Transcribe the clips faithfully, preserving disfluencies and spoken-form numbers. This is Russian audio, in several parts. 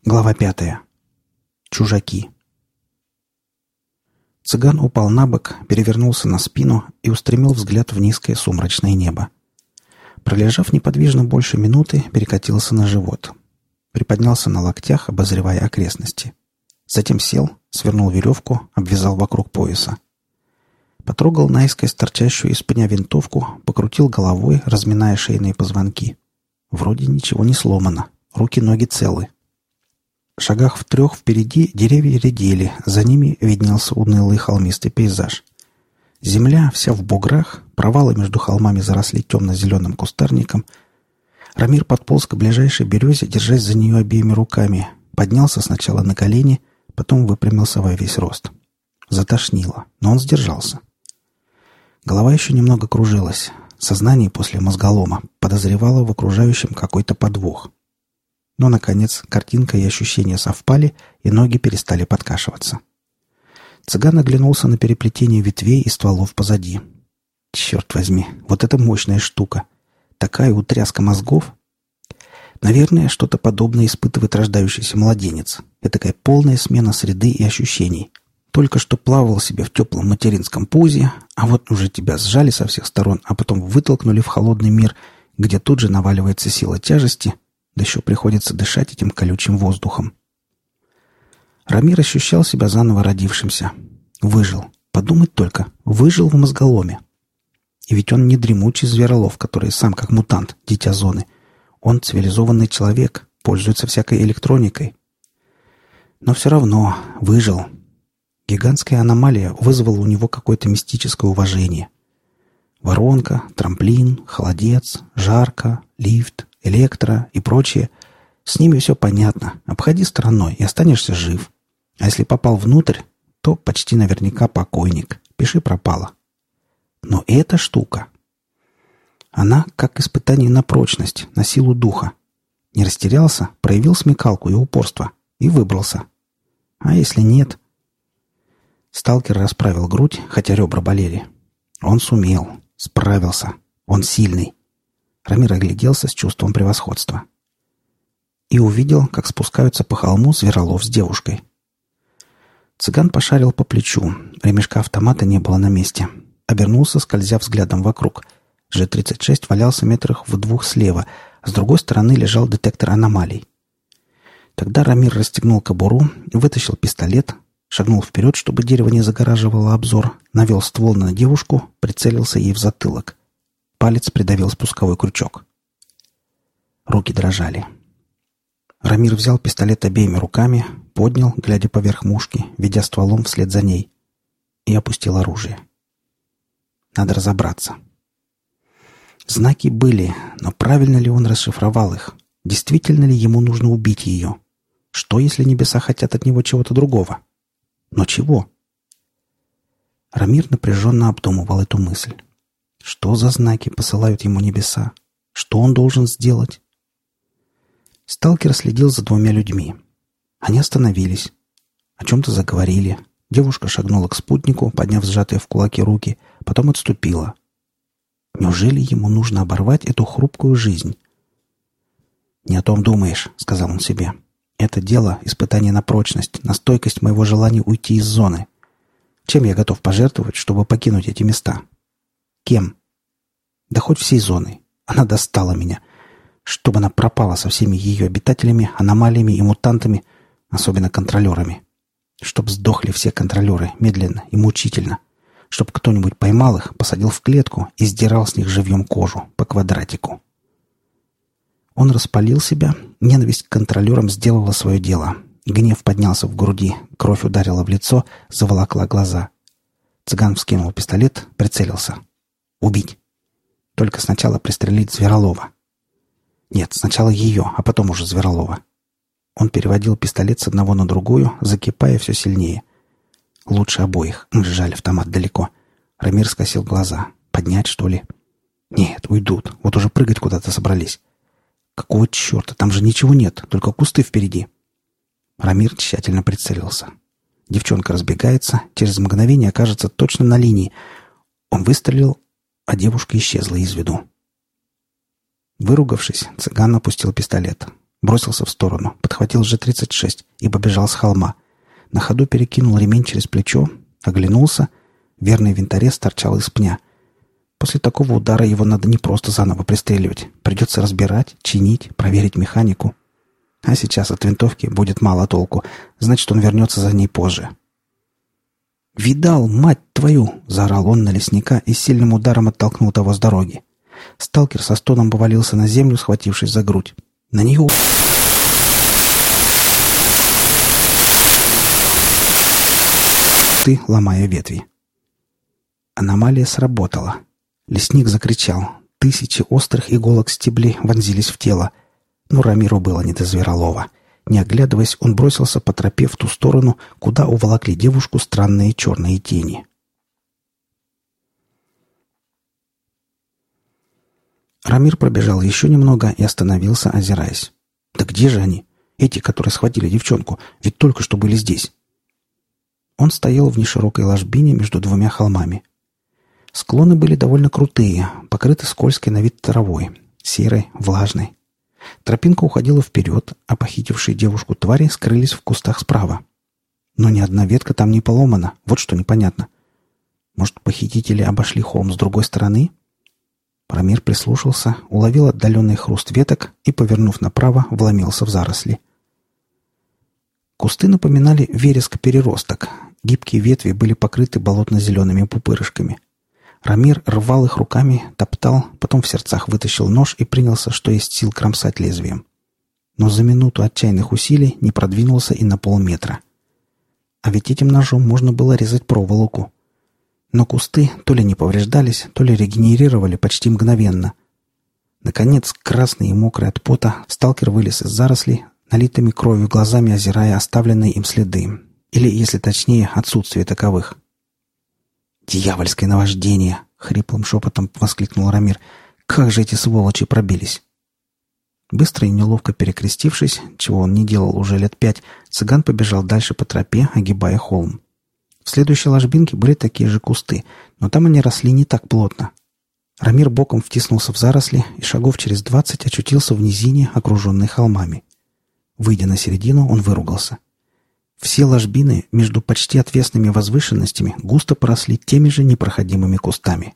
Глава пятая. Чужаки. Цыган упал на бок, перевернулся на спину и устремил взгляд в низкое сумрачное небо. Пролежав неподвижно больше минуты, перекатился на живот. Приподнялся на локтях, обозревая окрестности. Затем сел, свернул веревку, обвязал вокруг пояса. Потрогал наискось торчащую из пня винтовку, покрутил головой, разминая шейные позвонки. Вроде ничего не сломано, руки-ноги целы. В шагах в трех впереди деревья редели, за ними виднелся унылый холмистый пейзаж. Земля вся в буграх, провалы между холмами заросли темно-зеленым кустарником. Рамир подполз к ближайшей березе, держась за нее обеими руками. Поднялся сначала на колени, потом выпрямился во весь рост. Затошнило, но он сдержался. Голова еще немного кружилась. Сознание после мозголома подозревало в окружающем какой-то подвох. Но, наконец, картинка и ощущения совпали, и ноги перестали подкашиваться. Цыган оглянулся на переплетение ветвей и стволов позади. Черт возьми, вот это мощная штука! Такая утряска мозгов! Наверное, что-то подобное испытывает рождающийся младенец. Этакая полная смена среды и ощущений. Только что плавал себе в теплом материнском пузе, а вот уже тебя сжали со всех сторон, а потом вытолкнули в холодный мир, где тут же наваливается сила тяжести, да еще приходится дышать этим колючим воздухом. Рамир ощущал себя заново родившимся. Выжил. Подумать только. Выжил в мозголоме. И ведь он не дремучий зверолов, который сам как мутант, дитя зоны. Он цивилизованный человек, пользуется всякой электроникой. Но все равно выжил. Гигантская аномалия вызвала у него какое-то мистическое уважение. Воронка, трамплин, холодец, жарко, лифт, электро и прочее. С ними все понятно. Обходи стороной и останешься жив. А если попал внутрь, то почти наверняка покойник. Пиши пропало. Но эта штука... Она как испытание на прочность, на силу духа. Не растерялся, проявил смекалку и упорство. И выбрался. А если нет... Сталкер расправил грудь, хотя ребра болели. Он сумел. Справился. Он сильный. Рамир огляделся с чувством превосходства. И увидел, как спускаются по холму зверолов с девушкой. Цыган пошарил по плечу. Ремешка автомата не было на месте. Обернулся, скользя взглядом вокруг. Же тридцать шесть валялся метрах в двух слева, а с другой стороны лежал детектор аномалий. Тогда Рамир расстегнул кобуру, вытащил пистолет, шагнул вперед, чтобы дерево не загораживало обзор, навел ствол на девушку, прицелился ей в затылок. Палец придавил спусковой крючок. Руки дрожали. Рамир взял пистолет обеими руками, поднял, глядя поверх мушки, ведя стволом вслед за ней, и опустил оружие. Надо разобраться. Знаки были, но правильно ли он расшифровал их? Действительно ли ему нужно убить ее? Что, если небеса хотят от него чего-то другого? Но чего? Рамир напряженно обдумывал эту мысль. Что за знаки посылают ему небеса? Что он должен сделать? Сталкер следил за двумя людьми. Они остановились. О чем-то заговорили. Девушка шагнула к спутнику, подняв сжатые в кулаки руки, потом отступила. Неужели ему нужно оборвать эту хрупкую жизнь? «Не о том думаешь», — сказал он себе. «Это дело — испытание на прочность, на стойкость моего желания уйти из зоны. Чем я готов пожертвовать, чтобы покинуть эти места? Кем? Да хоть всей зоной. Она достала меня. Чтобы она пропала со всеми ее обитателями, аномалиями и мутантами, особенно контролерами. Чтоб сдохли все контролеры, медленно и мучительно. Чтоб кто-нибудь поймал их, посадил в клетку и сдирал с них живьем кожу, по квадратику». Он распалил себя, ненависть к контролерам сделала свое дело. Гнев поднялся в груди, кровь ударила в лицо, заволокла глаза. Цыган вскинул пистолет, прицелился. Убить. Только сначала пристрелить Зверолова. Нет, сначала ее, а потом уже Зверолова. Он переводил пистолет с одного на другую, закипая все сильнее. Лучше обоих. Жаль, автомат далеко. Рамир скосил глаза. Поднять, что ли? Нет, уйдут. Вот уже прыгать куда-то собрались. Какого черта? Там же ничего нет, только кусты впереди. Рамир тщательно прицелился. Девчонка разбегается, через мгновение окажется точно на линии. Он выстрелил, а девушка исчезла из виду. Выругавшись, цыган опустил пистолет. Бросился в сторону, подхватил Ж тридцать шесть и побежал с холма. На ходу перекинул ремень через плечо, оглянулся. Верный винторез торчал из пня. После такого удара его надо не просто заново пристреливать. Придется разбирать, чинить, проверить механику. А сейчас от винтовки будет мало толку. Значит, он вернется за ней позже. «Видал, мать твою!» — заорал он на лесника и сильным ударом оттолкнул того с дороги. Сталкер со стоном повалился на землю, схватившись за грудь. На нее... ты, ломая ветви. Аномалия сработала. Лесник закричал. Тысячи острых иголок стеблей вонзились в тело. Но Рамиру было не до зверолова. Не оглядываясь, он бросился по тропе в ту сторону, куда уволокли девушку странные черные тени. Рамир пробежал еще немного и остановился, озираясь. «Да где же они? Эти, которые схватили девчонку, ведь только что были здесь». Он стоял в неширокой ложбине между двумя холмами. Склоны были довольно крутые, покрыты скользкой на вид травой, серой, влажной. Тропинка уходила вперед, а похитившие девушку твари скрылись в кустах справа. Но ни одна ветка там не поломана, вот что непонятно. Может, похитители обошли холм с другой стороны? Рамир прислушался, уловил отдаленный хруст веток и, повернув направо, вломился в заросли. Кусты напоминали вереск-переросток. Гибкие ветви были покрыты болотно-зелеными пупырышками. Рамир рвал их руками, топтал, потом в сердцах вытащил нож и принялся, что есть сил, кромсать лезвием. Но за минуту отчаянных усилий не продвинулся и на полметра. А ведь этим ножом можно было резать проволоку. Но кусты то ли не повреждались, то ли регенерировали почти мгновенно. Наконец, красный и мокрый от пота, сталкер вылез из зарослей, налитыми кровью глазами озирая оставленные им следы. Или, если точнее, отсутствие таковых. «Дьявольское наваждение!» — хриплым шепотом воскликнул Рамир. «Как же эти сволочи пробились!» Быстро и неловко перекрестившись, чего он не делал уже лет пять, цыган побежал дальше по тропе, огибая холм. В следующей ложбинке были такие же кусты, но там они росли не так плотно. Рамир боком втиснулся в заросли и шагов через двадцать очутился в низине, окруженной холмами. Выйдя на середину, он выругался. Все ложбины между почти отвесными возвышенностями густо поросли теми же непроходимыми кустами.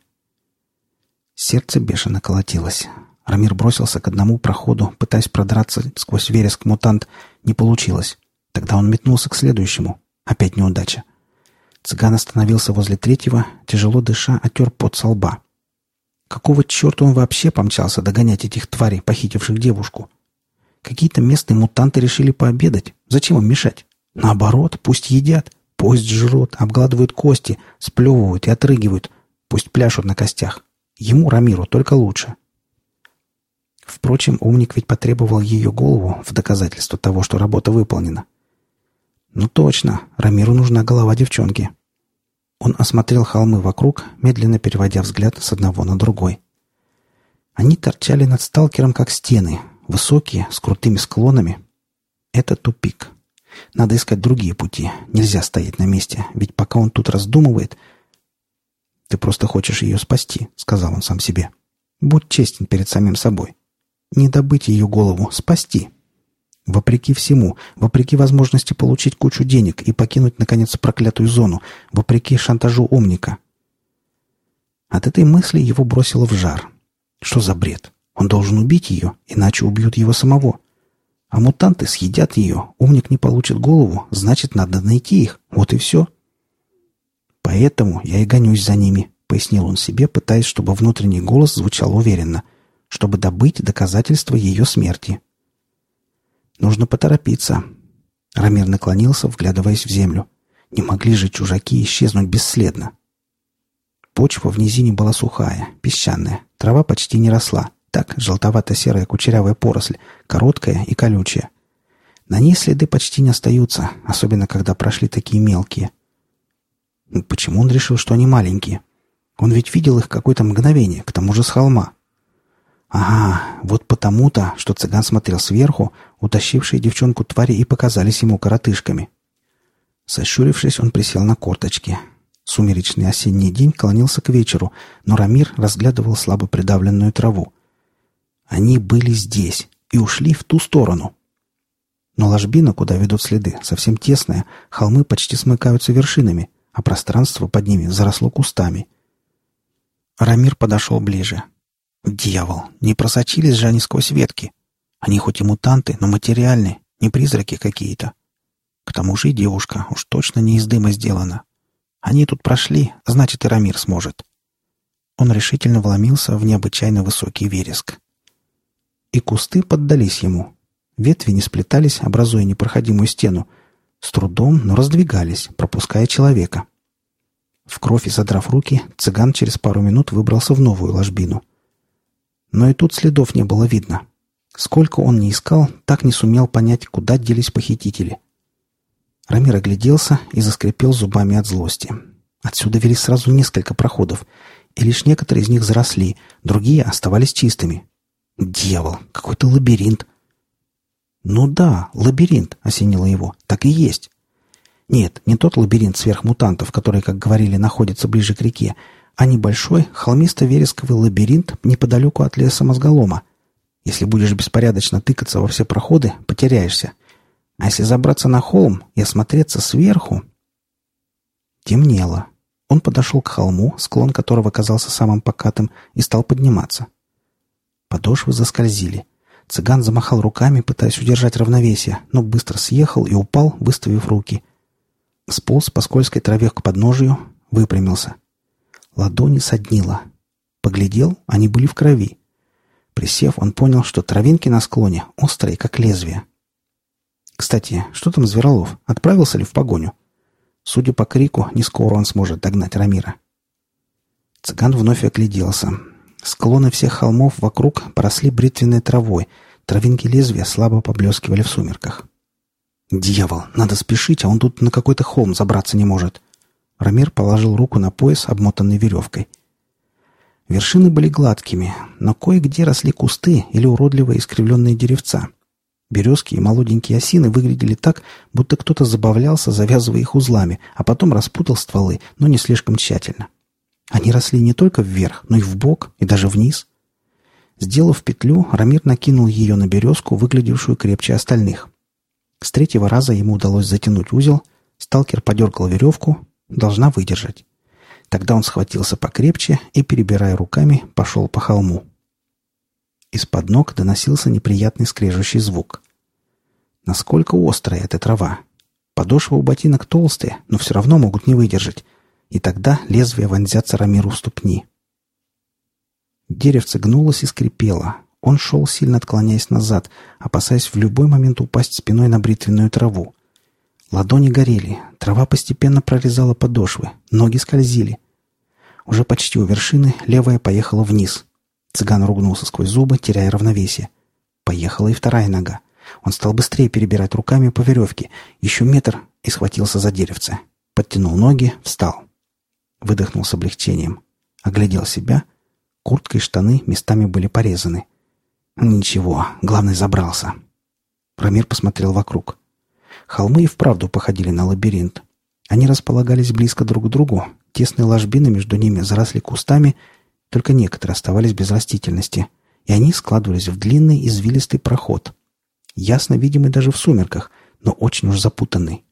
Сердце бешено колотилось. Рамир бросился к одному проходу, пытаясь продраться сквозь вереск-мутант. Не получилось. Тогда он метнулся к следующему. Опять неудача. Цыган остановился возле третьего, тяжело дыша, отер пот со лба. Какого черта он вообще помчался догонять этих тварей, похитивших девушку? Какие-то местные мутанты решили пообедать. Зачем им мешать? Наоборот, пусть едят, пусть жрут, обгладывают кости, сплевывают и отрыгивают. Пусть пляшут на костях. Ему, Рамиру, только лучше. Впрочем, умник ведь потребовал ее голову в доказательство того, что работа выполнена. Ну точно, Рамиру нужна голова девчонки. Он осмотрел холмы вокруг, медленно переводя взгляд с одного на другой. Они торчали над сталкером, как стены, высокие, с крутыми склонами. Это тупик. Надо искать другие пути. Нельзя стоять на месте, ведь пока он тут раздумывает... «Ты просто хочешь ее спасти», — сказал он сам себе. «Будь честен перед самим собой. Не добыть ее голову, спасти. Вопреки всему, вопреки возможности получить кучу денег и покинуть, наконец, проклятую зону, вопреки шантажу умника». От этой мысли его бросило в жар. Что за бред? Он должен убить ее, иначе убьют его самого. А мутанты съедят ее, умник не получит голову, значит, надо найти их. Вот и все. «Поэтому я и гонюсь за ними», — пояснил он себе, пытаясь, чтобы внутренний голос звучал уверенно, чтобы добыть доказательства ее смерти. «Нужно поторопиться». Рамир наклонился, вглядываясь в землю. Не могли же чужаки исчезнуть бесследно. Почва в низине была сухая, песчаная, трава почти не росла. Так, желтовато-серая кучерявая поросль, короткая и колючая. На ней следы почти не остаются, особенно когда прошли такие мелкие. Ну, почему он решил, что они маленькие? Он ведь видел их какое-то мгновение, к тому же с холма. Ага, вот потому-то, что цыган смотрел сверху, утащившие девчонку твари и показались ему коротышками. Сощурившись, он присел на корточки. Сумеречный осенний день клонился к вечеру, но Рамир разглядывал слабо придавленную траву. Они были здесь, и ушли в ту сторону. Но ложбина, куда ведут следы, совсем тесная, холмы почти смыкаются вершинами, а пространство под ними заросло кустами. Рамир подошел ближе. Дьявол, не просочились же они сквозь ветки. Они хоть и мутанты, но материальные, не призраки какие-то. К тому же и девушка уж точно не из дыма сделана. Они тут прошли, значит, и Рамир сможет. Он решительно вломился в необычайно высокий вереск. И кусты поддались ему. Ветви не сплетались, образуя непроходимую стену. С трудом, но раздвигались, пропуская человека. В кровь и задрав руки, цыган через пару минут выбрался в новую ложбину. Но и тут следов не было видно. Сколько он ни искал, так не сумел понять, куда делись похитители. Рамир огляделся и заскрипел зубами от злости. Отсюда вели сразу несколько проходов, и лишь некоторые из них заросли, другие оставались чистыми. Дьявол, какой-то лабиринт. Ну да, лабиринт, осенило его, так и есть. Нет, не тот лабиринт сверхмутантов, который, как говорили, находится ближе к реке, а небольшой холмисто-вересковый лабиринт неподалеку от леса мозголома. Если будешь беспорядочно тыкаться во все проходы, потеряешься. А если забраться на холм и осмотреться сверху... Темнело. Он подошел к холму, склон которого казался самым покатым, и стал подниматься. Подошвы заскользили. Цыган замахал руками, пытаясь удержать равновесие, но быстро съехал и упал, выставив руки. Сполз по скользкой траве к подножию, выпрямился. Ладони соднило. Поглядел, они были в крови. Присев, он понял, что травинки на склоне острые, как лезвие. Кстати, что там Зверолов? Отправился ли в погоню? Судя по крику, не скоро он сможет догнать Рамира. Цыган вновь огляделся. Склоны всех холмов вокруг поросли бритвенной травой. Травинки лезвия слабо поблескивали в сумерках. «Дьявол! Надо спешить, а он тут на какой-то холм забраться не может!» Рамир положил руку на пояс, обмотанный веревкой. Вершины были гладкими, но кое-где росли кусты или уродливые искривленные деревца. Березки и молоденькие осины выглядели так, будто кто-то забавлялся, завязывая их узлами, а потом распутал стволы, но не слишком тщательно. Они росли не только вверх, но и вбок, и даже вниз. Сделав петлю, Рамир накинул ее на березку, выглядевшую крепче остальных. С третьего раза ему удалось затянуть узел, сталкер подергал веревку, должна выдержать. Тогда он схватился покрепче и, перебирая руками, пошел по холму. Из-под ног доносился неприятный скрежущий звук. Насколько острая эта трава! Подошвы у ботинок толстые, но все равно могут не выдержать. И тогда лезвие вонзятся Рамиру в ступни. Деревце гнулось и скрипело. Он шел, сильно отклоняясь назад, опасаясь в любой момент упасть спиной на бритвенную траву. Ладони горели, трава постепенно прорезала подошвы, ноги скользили. Уже почти у вершины левая поехала вниз. Цыган ругнулся сквозь зубы, теряя равновесие. Поехала и вторая нога. Он стал быстрее перебирать руками по веревке. Еще метр и схватился за деревце. Подтянул ноги, встал. Выдохнул с облегчением. Оглядел себя. Куртка и штаны местами были порезаны. Ничего, главное, забрался. Рамир посмотрел вокруг. Холмы и вправду походили на лабиринт. Они располагались близко друг к другу. Тесные ложбины между ними заросли кустами, только некоторые оставались без растительности, и они складывались в длинный извилистый проход. Ясно видимый даже в сумерках, но очень уж запутанный.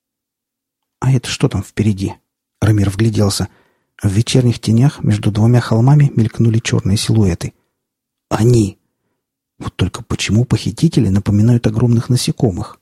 «А это что там впереди?» Рамир вгляделся. В вечерних тенях между двумя холмами мелькнули черные силуэты. «Они!» Вот только почему похитители напоминают огромных насекомых?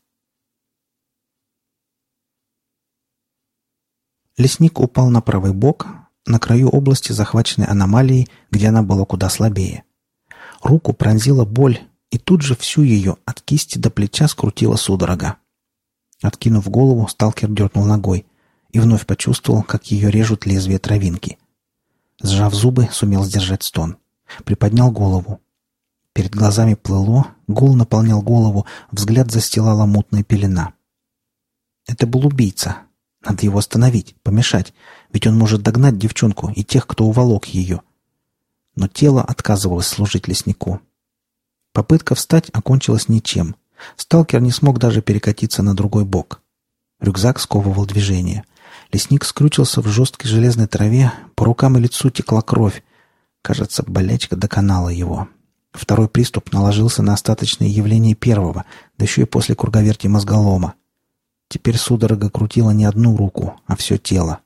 Лесник упал на правый бок, на краю области, захваченной аномалией, где она была куда слабее. Руку пронзила боль, и тут же всю ее от кисти до плеча скрутила судорога. Откинув голову, сталкер дернул ногой и вновь почувствовал, как ее режут лезвия травинки. Сжав зубы, сумел сдержать стон. Приподнял голову. Перед глазами плыло, гул наполнял голову, взгляд застилала мутная пелена. Это был убийца. Надо его остановить, помешать, ведь он может догнать девчонку и тех, кто уволок ее. Но тело отказывалось служить леснику. Попытка встать окончилась ничем. Сталкер не смог даже перекатиться на другой бок. Рюкзак сковывал движение. Лесник скрючился в жесткой железной траве, по рукам и лицу текла кровь. Кажется, болячка доконала его. Второй приступ наложился на остаточные явления первого, да еще и после круговерти мозголома. Теперь судорога крутила не одну руку, а все тело.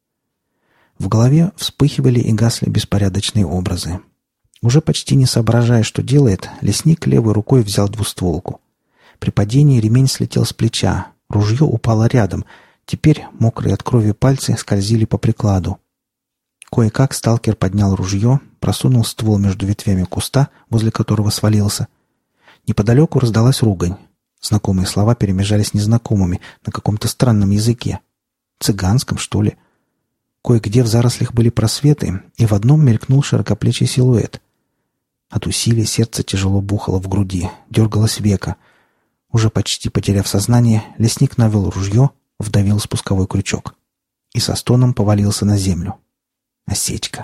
В голове вспыхивали и гасли беспорядочные образы. Уже почти не соображая, что делает, лесник левой рукой взял двустволку. При падении ремень слетел с плеча, ружье упало рядом. Теперь мокрые от крови пальцы скользили по прикладу. Кое-как сталкер поднял ружье, просунул ствол между ветвями куста, возле которого свалился. Неподалеку раздалась ругань. Знакомые слова перемежались незнакомыми на каком-то странном языке. Цыганском, что ли? Кое-где в зарослях были просветы, и в одном мелькнул широкоплечий силуэт. От усилия сердце тяжело бухало в груди, дергалось веко. Уже почти потеряв сознание, лесник навел ружье, вдавил спусковой крючок и со стоном повалился на землю. Осечка.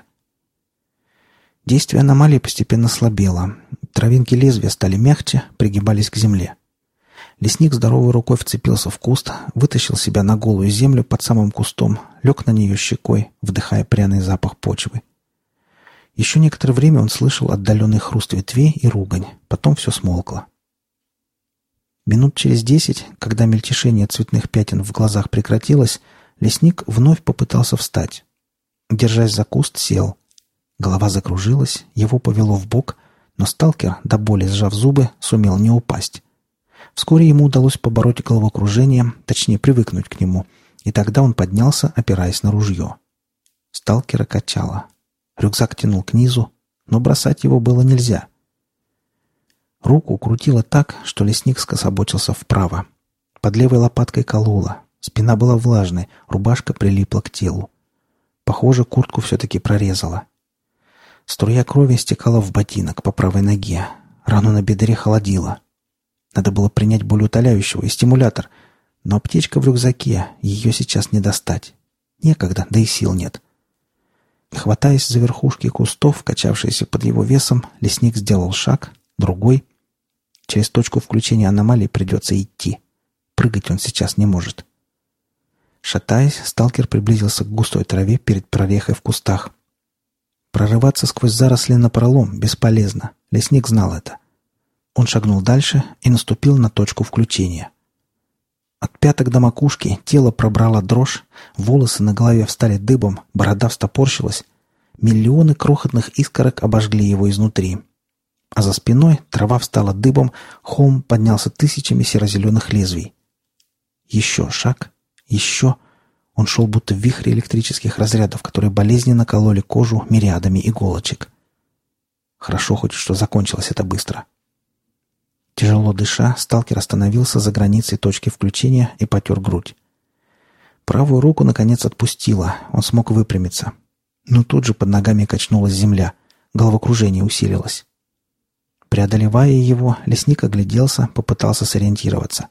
Действие аномалии постепенно слабело. Травинки лезвия стали мягче, пригибались к земле. Лесник здоровой рукой вцепился в куст, вытащил себя на голую землю под самым кустом, лег на нее щекой, вдыхая пряный запах почвы. Еще некоторое время он слышал отдаленный хруст ветвей и ругань, потом все смолкло. Минут через десять, когда мельтешение цветных пятен в глазах прекратилось, лесник вновь попытался встать. Держась за куст, сел. Голова закружилась, его повело вбок, но сталкер, до боли сжав зубы, сумел не упасть. Вскоре ему удалось побороть головокружение, точнее привыкнуть к нему, и тогда он поднялся, опираясь на ружье. Сталкера качало. Рюкзак тянул к низу, но бросать его было нельзя. Руку крутило так, что лесник скособочился вправо. Под левой лопаткой кололо, спина была влажной, рубашка прилипла к телу. Похоже, куртку все-таки прорезала. Струя крови стекала в ботинок по правой ноге. Рану на бедре холодило. Надо было принять болеутоляющего и стимулятор, но аптечка в рюкзаке, ее сейчас не достать. Некогда, да и сил нет. Хватаясь за верхушки кустов, качавшиеся под его весом, лесник сделал шаг, другой. Через точку включения аномалии придется идти. Прыгать он сейчас не может. Шатаясь, сталкер приблизился к густой траве перед прорехой в кустах. Прорываться сквозь заросли напролом бесполезно. Лесник знал это. Он шагнул дальше и наступил на точку включения. От пяток до макушки тело пробрало дрожь, волосы на голове встали дыбом, борода встопорщилась. Миллионы крохотных искорок обожгли его изнутри. А за спиной трава встала дыбом, холм поднялся тысячами серо-зеленых лезвий. Еще шаг, еще. Он шел будто в вихре электрических разрядов, которые болезненно кололи кожу мириадами иголочек. Хорошо хоть, что закончилось это быстро. Тяжело дыша, сталкер остановился за границей точки включения и потер грудь. Правую руку, наконец, отпустила. Он смог выпрямиться. Но тут же под ногами качнулась земля. Головокружение усилилось. Преодолевая его, лесник огляделся, попытался сориентироваться.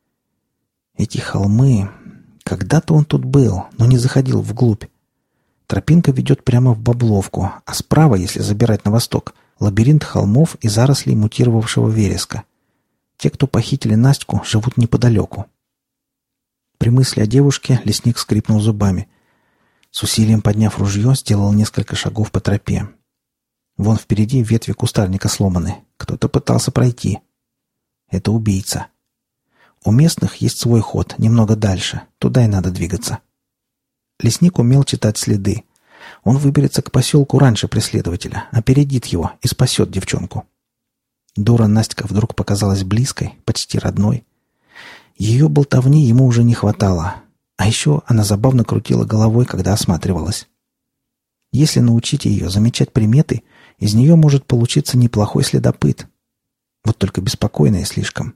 Эти холмы... Когда-то он тут был, но не заходил вглубь. Тропинка ведет прямо в Бабловку, а справа, если забирать на восток, лабиринт холмов и зарослей мутировавшего вереска. Те, кто похитили Настю, живут неподалеку. При мысли о девушке лесник скрипнул зубами. С усилием подняв ружье, сделал несколько шагов по тропе. Вон впереди ветви кустарника сломаны. Кто-то пытался пройти. Это убийца. У местных есть свой ход, немного дальше. Туда и надо двигаться. Лесник умел читать следы. Он выберется к поселку раньше преследователя, опередит его и спасет девчонку. Дура Настя вдруг показалась близкой, почти родной. Ее болтовни ему уже не хватало. А еще она забавно крутила головой, когда осматривалась. Если научить ее замечать приметы, из нее может получиться неплохой следопыт. Вот только беспокойная слишком.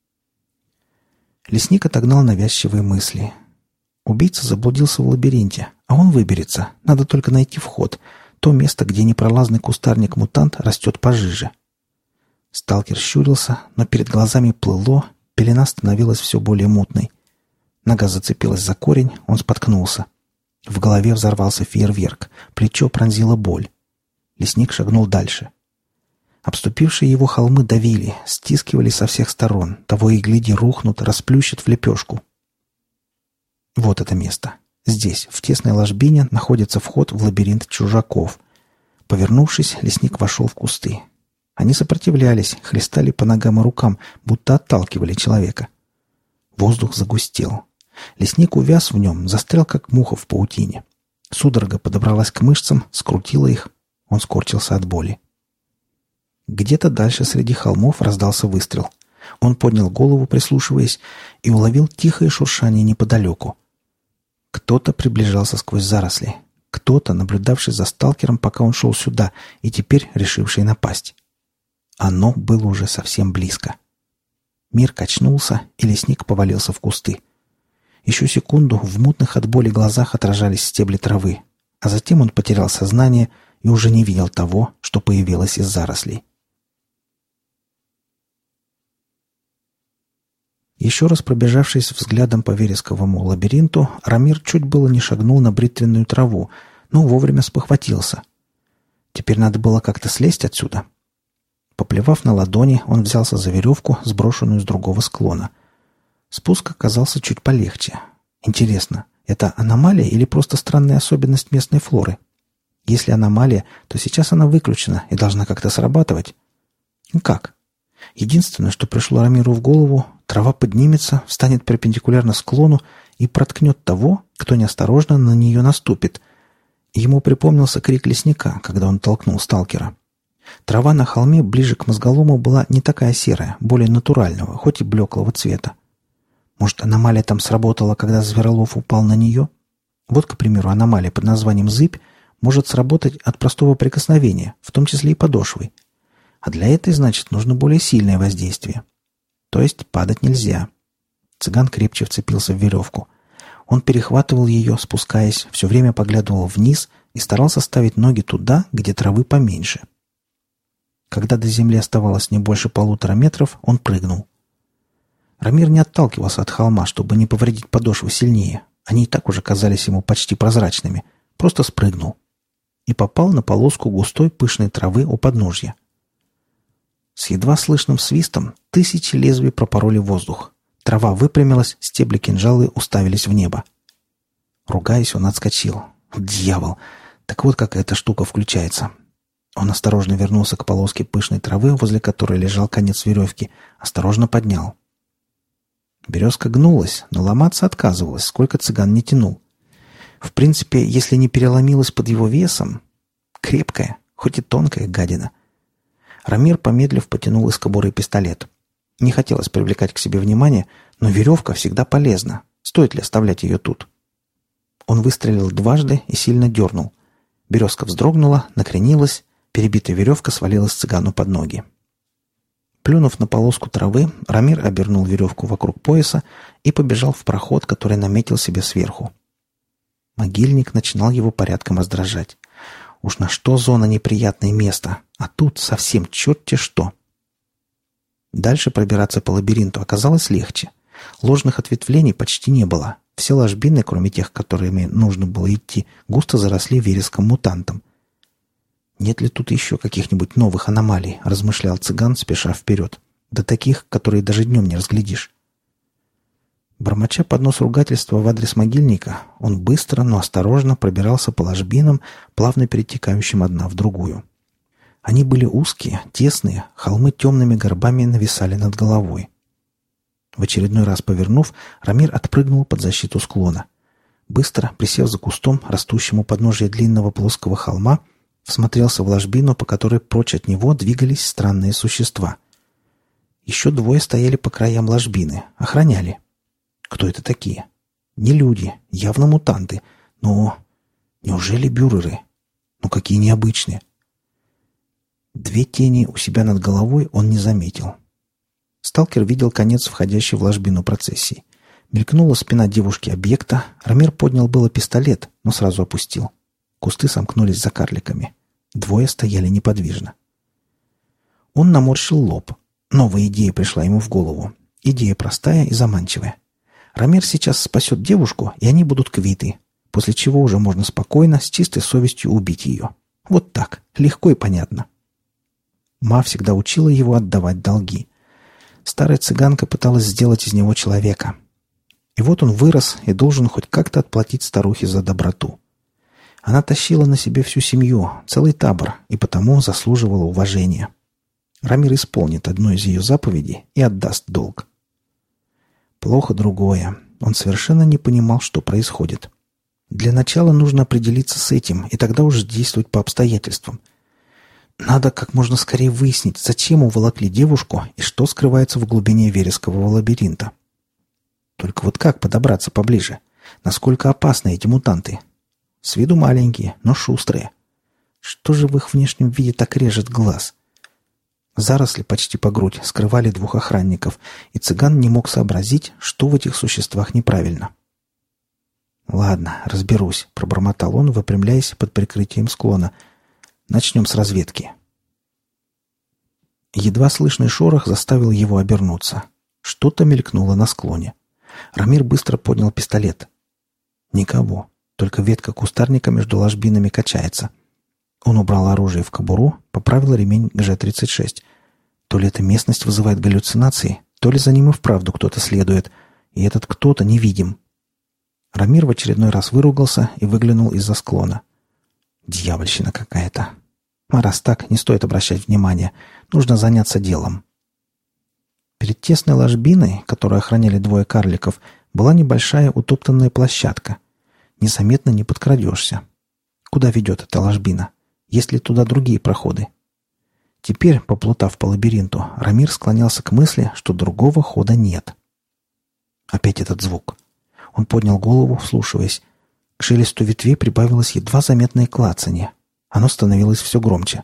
Лесник отогнал навязчивые мысли. Убийца заблудился в лабиринте, а он выберется. Надо только найти вход. То место, где непролазный кустарник-мутант растет пожиже. Сталкер щурился, но перед глазами плыло, пелена становилась все более мутной. Нога зацепилась за корень, он споткнулся. В голове взорвался фейерверк, плечо пронзила боль. Лесник шагнул дальше. Обступившие его холмы давили, стискивали со всех сторон. Того и гляди, рухнут, расплющат в лепешку. Вот это место. Здесь, в тесной ложбине, находится вход в лабиринт чужаков. Повернувшись, лесник вошел в кусты. Они сопротивлялись, хлестали по ногам и рукам, будто отталкивали человека. Воздух загустел. Лесник увяз в нем, застрял, как муха в паутине. Судорога подобралась к мышцам, скрутила их. Он скорчился от боли. Где-то дальше среди холмов раздался выстрел. Он поднял голову, прислушиваясь, и уловил тихое шуршание неподалеку. Кто-то приближался сквозь заросли. Кто-то, наблюдавший за сталкером, пока он шел сюда, и теперь решивший напасть. Оно было уже совсем близко. Мир качнулся, и лесник повалился в кусты. Еще секунду в мутных от боли глазах отражались стебли травы, а затем он потерял сознание и уже не видел того, что появилось из зарослей. Еще раз пробежавшись взглядом по вересковому лабиринту, Рамир чуть было не шагнул на бритвенную траву, но вовремя спохватился. Теперь надо было как-то слезть отсюда. Поплевав на ладони, он взялся за веревку, сброшенную с другого склона. Спуск оказался чуть полегче. Интересно, это аномалия или просто странная особенность местной флоры? Если аномалия, то сейчас она выключена и должна как-то срабатывать. Как? Единственное, что пришло Рамиру в голову, трава поднимется, встанет перпендикулярно склону и проткнет того, кто неосторожно на нее наступит. Ему припомнился крик лесника, когда он толкнул сталкера. Трава на холме ближе к мозголому была не такая серая, более натурального, хоть и блеклого цвета. Может, аномалия там сработала, когда Зверолов упал на нее? Вот, к примеру, аномалия под названием «зыбь» может сработать от простого прикосновения, в том числе и подошвой. А для этой, значит, нужно более сильное воздействие. То есть падать нельзя. Цыган крепче вцепился в веревку. Он перехватывал ее, спускаясь, все время поглядывал вниз и старался ставить ноги туда, где травы поменьше. Когда до земли оставалось не больше полутора метров, он прыгнул. Рамир не отталкивался от холма, чтобы не повредить подошвы сильнее. Они и так уже казались ему почти прозрачными. Просто спрыгнул. И попал на полоску густой пышной травы у подножья. С едва слышным свистом тысячи лезвий пропороли воздух. Трава выпрямилась, стебли кинжалы уставились в небо. Ругаясь, он отскочил. Дьявол! Так вот как эта штука включается. Он осторожно вернулся к полоске пышной травы, возле которой лежал конец веревки. Осторожно поднял. Березка гнулась, но ломаться отказывалась, сколько цыган не тянул. В принципе, если не переломилась под его весом... Крепкая, хоть и тонкая гадина. Рамир, помедлив, потянул из кобуры пистолет. Не хотелось привлекать к себе внимание, но веревка всегда полезна. Стоит ли оставлять ее тут? Он выстрелил дважды и сильно дернул. Березка вздрогнула, накренилась, перебитая веревка свалилась цыгану под ноги. Плюнув на полоску травы, Рамир обернул веревку вокруг пояса и побежал в проход, который наметил себе сверху. Могильник начинал его порядком раздражать. Уж на что зона неприятное место, а тут совсем черт-те что. Дальше пробираться по лабиринту оказалось легче. Ложных ответвлений почти не было. Все ложбины, кроме тех, которыми нужно было идти, густо заросли вереском-мутантом. «Нет ли тут еще каких-нибудь новых аномалий?» — размышлял цыган, спеша вперед. «Да таких, которые даже днем не разглядишь». Бормоча под нос ругательства в адрес могильника, он быстро, но осторожно пробирался по ложбинам, плавно перетекающим одна в другую. Они были узкие, тесные, холмы темными горбами нависали над головой. В очередной раз повернув, Рамир отпрыгнул под защиту склона. Быстро, присев за кустом, растущим у подножия длинного плоского холма, всмотрелся в ложбину, по которой прочь от него двигались странные существа. Еще двое стояли по краям ложбины, охраняли. Кто это такие? Не люди, явно мутанты. Но неужели бюреры? Ну какие необычные. Две тени у себя над головой он не заметил. Сталкер видел конец входящей в ложбину процессии. Мелькнула спина девушки-объекта. Рамир поднял было пистолет, но сразу опустил. Кусты сомкнулись за карликами. Двое стояли неподвижно. Он наморщил лоб. Новая идея пришла ему в голову. Идея простая и заманчивая. Рамир сейчас спасет девушку, и они будут квиты, после чего уже можно спокойно, с чистой совестью убить ее. Вот так, легко и понятно. Ма всегда учила его отдавать долги. Старая цыганка пыталась сделать из него человека. И вот он вырос и должен хоть как-то отплатить старухе за доброту. Она тащила на себе всю семью, целый табор, и потому заслуживала уважения. Рамир исполнит одну из ее заповедей и отдаст долг. Плохо другое. Он совершенно не понимал, что происходит. Для начала нужно определиться с этим, и тогда уже действовать по обстоятельствам. Надо как можно скорее выяснить, зачем уволокли девушку и что скрывается в глубине верескового лабиринта. Только вот как подобраться поближе? Насколько опасны эти мутанты? С виду маленькие, но шустрые. Что же в их внешнем виде так режет глаз? Заросли почти по грудь скрывали двух охранников, и цыган не мог сообразить, что в этих существах неправильно. «Ладно, разберусь», — пробормотал он, выпрямляясь под прикрытием склона. «Начнем с разведки». Едва слышный шорох заставил его обернуться. Что-то мелькнуло на склоне. Рамир быстро поднял пистолет. Никого, только ветка кустарника между ложбинами качается. Он убрал оружие в кобуру, поправил ремень Жэ тридцать шесть. То ли эта местность вызывает галлюцинации, то ли за ним и вправду кто-то следует, и этот кто-то невидим. Рамир в очередной раз выругался и выглянул из-за склона. Дьявольщина какая-то. А раз так, не стоит обращать внимания. Нужно заняться делом. Перед тесной ложбиной, которую охраняли двое карликов, была небольшая утоптанная площадка. Незаметно не подкрадешься. Куда ведет эта ложбина? Есть ли туда другие проходы? Теперь, поплутав по лабиринту, Рамир склонялся к мысли, что другого хода нет. Опять этот звук. Он поднял голову, вслушиваясь. К шелесту ветвей прибавилось едва заметное клацанье. Оно становилось все громче.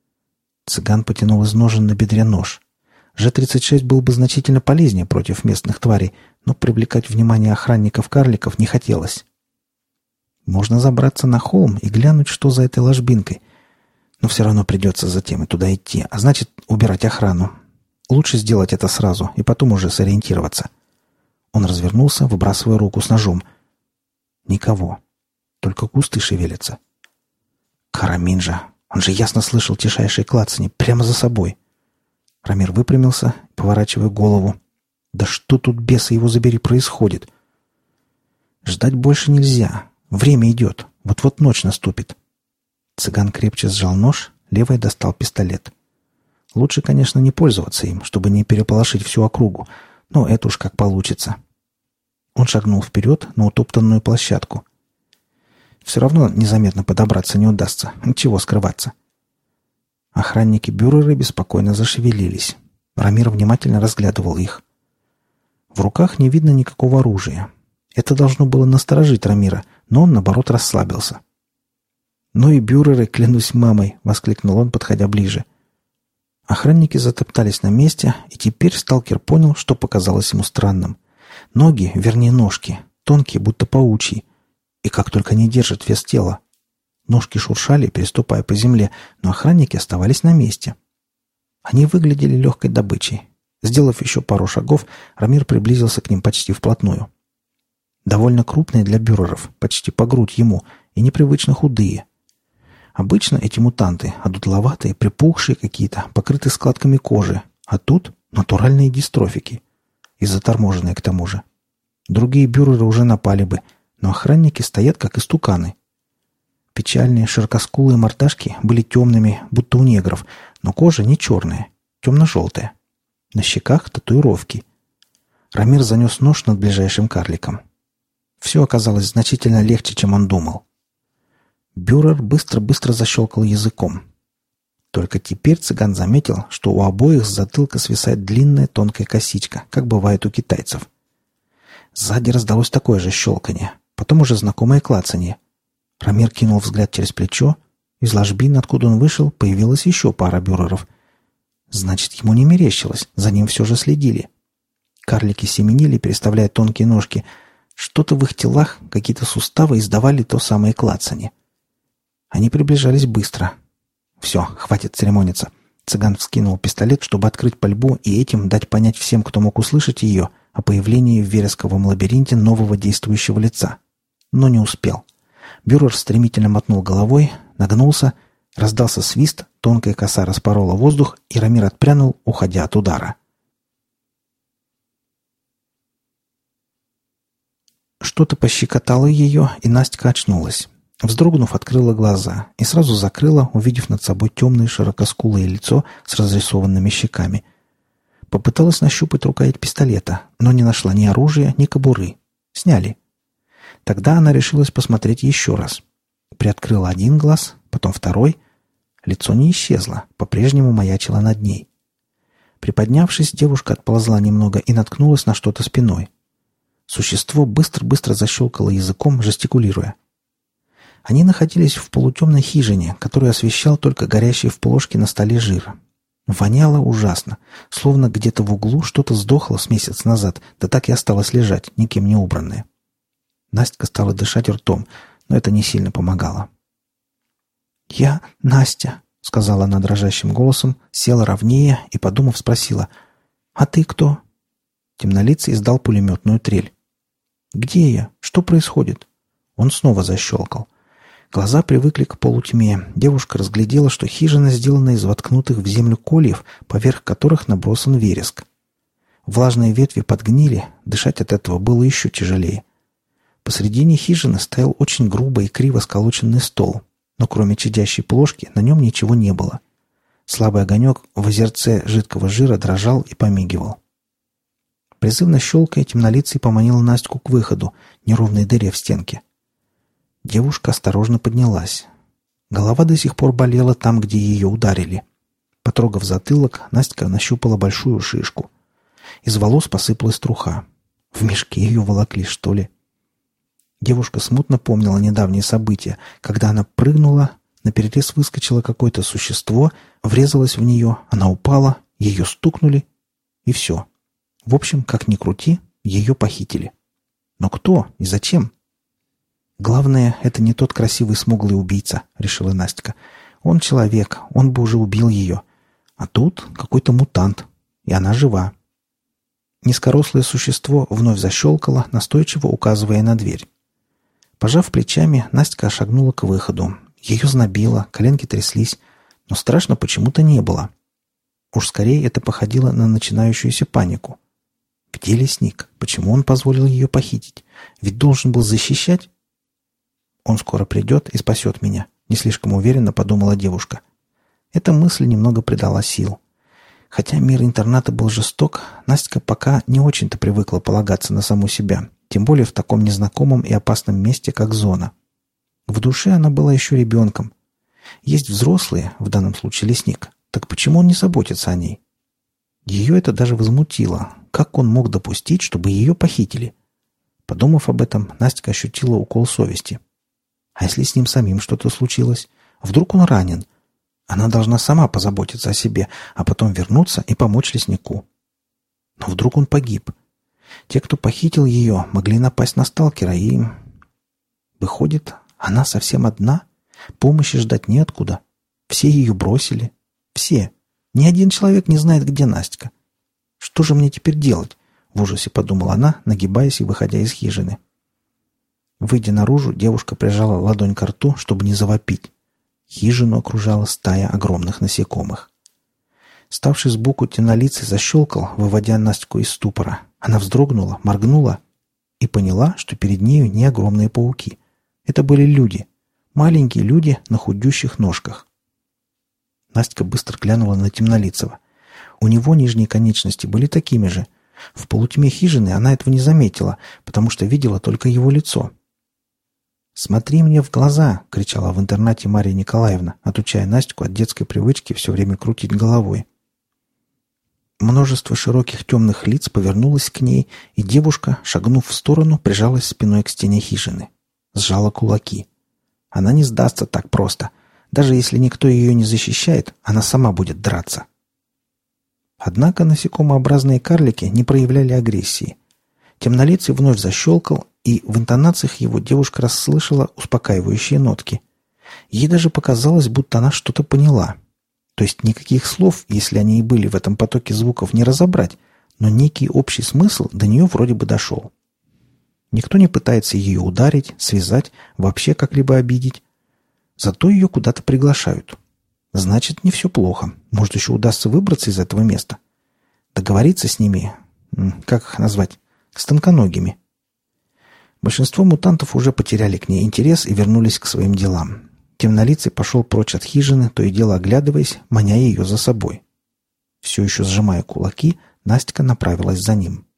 Цыган потянул из ножен на бедре нож. Жэ тридцать шесть был бы значительно полезнее против местных тварей, но привлекать внимание охранников-карликов не хотелось. Можно забраться на холм и глянуть, что за этой ложбинкой. Но все равно придется затем и туда идти, а значит, убирать охрану. Лучше сделать это сразу и потом уже сориентироваться. Он развернулся, выбрасывая руку с ножом. Никого. Только кусты шевелятся. Караминджа. Он же ясно слышал тишайшее клацанье прямо за собой. Рамир выпрямился, поворачивая голову. Да что тут, беса его забери, происходит? Ждать больше нельзя. Время идет. Вот-вот ночь наступит. Цыган крепче сжал нож, левой достал пистолет. Лучше, конечно, не пользоваться им, чтобы не переполошить всю округу, но это уж как получится. Он шагнул вперед на утоптанную площадку. Все равно незаметно подобраться не удастся. Чего скрываться? Охранники-бюреры беспокойно зашевелились. Рамир внимательно разглядывал их. В руках не видно никакого оружия. Это должно было насторожить Рамира, но он, наоборот, расслабился. «Ну и бюреры, клянусь мамой!» — воскликнул он, подходя ближе. Охранники затоптались на месте, и теперь сталкер понял, что показалось ему странным. Ноги, вернее ножки, тонкие, будто паучьи, и как только не держат вес тела. Ножки шуршали, переступая по земле, но охранники оставались на месте. Они выглядели легкой добычей. Сделав еще пару шагов, Рамир приблизился к ним почти вплотную. Довольно крупные для бюреров, почти по грудь ему, и непривычно худые. Обычно эти мутанты, одутловатые, припухшие какие-то, покрыты складками кожи, а тут натуральные дистрофики. И заторможенные к тому же. Другие бюреры уже напали бы, но охранники стоят как истуканы. Печальные широкоскулые мордашки были темными, будто у негров, но кожа не черная, темно-желтая. На щеках татуировки. Рамир занес нож над ближайшим карликом. Все оказалось значительно легче, чем он думал. Бюрер быстро-быстро защелкал языком. Только теперь цыган заметил, что у обоих с затылка свисает длинная тонкая косичка, как бывает у китайцев. Сзади раздалось такое же щелканье, потом уже знакомое клацанье. Рамир кинул взгляд через плечо. Из ложбины, откуда он вышел, появилась еще пара бюреров. Значит, ему не мерещилось, за ним все же следили. Карлики семенили, переставляя тонкие ножки. Что-то в их телах, какие-то суставы издавали то самое клацанье. Они приближались быстро. Все, хватит церемониться. Цыган вскинул пистолет, чтобы открыть пальбу и этим дать понять всем, кто мог услышать ее, о появлении в вересковом лабиринте нового действующего лица. Но не успел. Бюрер стремительно мотнул головой, нагнулся, раздался свист, тонкая коса распорола воздух, и Рамир отпрянул, уходя от удара. Что-то пощекотало ее, и Настя очнулась. Вздрогнув, открыла глаза и сразу закрыла, увидев над собой темное широкоскулое лицо с разрисованными щеками. Попыталась нащупать рукоять пистолета, но не нашла ни оружия, ни кобуры. Сняли. Тогда она решилась посмотреть еще раз. Приоткрыла один глаз, потом второй. Лицо не исчезло, по-прежнему маячило над ней. Приподнявшись, девушка отползла немного и наткнулась на что-то спиной. Существо быстро-быстро защелкало языком, жестикулируя. Они находились в полутемной хижине, которую освещал только горящий в плошке на столе жир. Воняло ужасно, словно где-то в углу что-то сдохло с месяц назад, да так и осталось лежать, никем не убранное. Настя стала дышать ртом, но это не сильно помогало. «Я Настя», — сказала она дрожащим голосом, села ровнее и, подумав, спросила: «А ты кто?» Темнолицый издал пулеметную трель. «Где я? Что происходит?» Он снова защелкал. Глаза привыкли к полутьме. Девушка разглядела, что хижина сделана из воткнутых в землю кольев, поверх которых набросан вереск. Влажные ветви подгнили, дышать от этого было еще тяжелее. Посредине хижины стоял очень грубо и криво сколоченный стол, но кроме чадящей плошки на нем ничего не было. Слабый огонек в озерце жидкого жира дрожал и помигивал. Призывно щелкая, темнолицый поманил Настю к выходу, неровной дыре в стенке. Девушка осторожно поднялась. Голова до сих пор болела там, где ее ударили. Потрогав затылок, Настя нащупала большую шишку. Из волос посыпалась труха. В мешке ее волокли, что ли? Девушка смутно помнила недавние события, когда она прыгнула, наперерез выскочило какое-то существо, врезалось в нее, она упала, ее стукнули, и все. В общем, как ни крути, ее похитили. Но кто и зачем? «Главное, это не тот красивый смуглый убийца», — решила Настя. «Он человек, он бы уже убил ее. А тут какой-то мутант, и она жива». Низкорослое существо вновь защелкало, настойчиво указывая на дверь. Пожав плечами, Настя шагнула к выходу. Ее знобило, коленки тряслись, но страшно почему-то не было. Уж скорее это походило на начинающуюся панику. Где лесник? Почему он позволил ее похитить? Ведь должен был защищать. «Он скоро придет и спасет меня», — не слишком уверенно подумала девушка. Эта мысль немного придала сил. Хотя мир интерната был жесток, Настя пока не очень-то привыкла полагаться на саму себя, тем более в таком незнакомом и опасном месте, как зона. В душе она была еще ребенком. Есть взрослые, в данном случае лесник, так почему он не заботится о ней? Ее это даже возмутило. Как он мог допустить, чтобы ее похитили? Подумав об этом, Настя ощутила укол совести. А если с ним самим что-то случилось? Вдруг он ранен? Она должна сама позаботиться о себе, а потом вернуться и помочь леснику. Но вдруг он погиб? Те, кто похитил ее, могли напасть на сталкера и... Выходит, она совсем одна? Помощи ждать неоткуда. Все ее бросили. Все. Ни один человек не знает, где Настя. Что же мне теперь делать? В ужасе подумала она, нагибаясь и выходя из хижины. Выйдя наружу, девушка прижала ладонь к рту, чтобы не завопить. Хижину окружала стая огромных насекомых. Ставший сбоку темнолицый защелкал, выводя Настю из ступора. Она вздрогнула, моргнула и поняла, что перед нею не огромные пауки. Это были люди. Маленькие люди на худющих ножках. Настя быстро глянула на темнолицего. У него нижние конечности были такими же. В полутьме хижины она этого не заметила, потому что видела только его лицо. «Смотри мне в глаза!» — кричала в интернате Мария Николаевна, отучая Настю от детской привычки все время крутить головой. Множество широких темных лиц повернулось к ней, и девушка, шагнув в сторону, прижалась спиной к стене хижины. Сжала кулаки. Она не сдастся так просто. Даже если никто ее не защищает, она сама будет драться. Однако насекомообразные карлики не проявляли агрессии. Темнолицый вновь защелкал, и в интонациях его девушка расслышала успокаивающие нотки. Ей даже показалось, будто она что-то поняла. То есть никаких слов, если они и были в этом потоке звуков, не разобрать, но некий общий смысл до нее вроде бы дошел. Никто не пытается ее ударить, связать, вообще как-либо обидеть. Зато ее куда-то приглашают. Значит, не все плохо. Может, еще удастся выбраться из этого места. Договориться с ними, как их назвать, с тонконогими. Большинство мутантов уже потеряли к ней интерес и вернулись к своим делам. Темнолицый пошел прочь от хижины, то и дело оглядываясь, маня ее за собой. Все еще сжимая кулаки, Настя направилась за ним.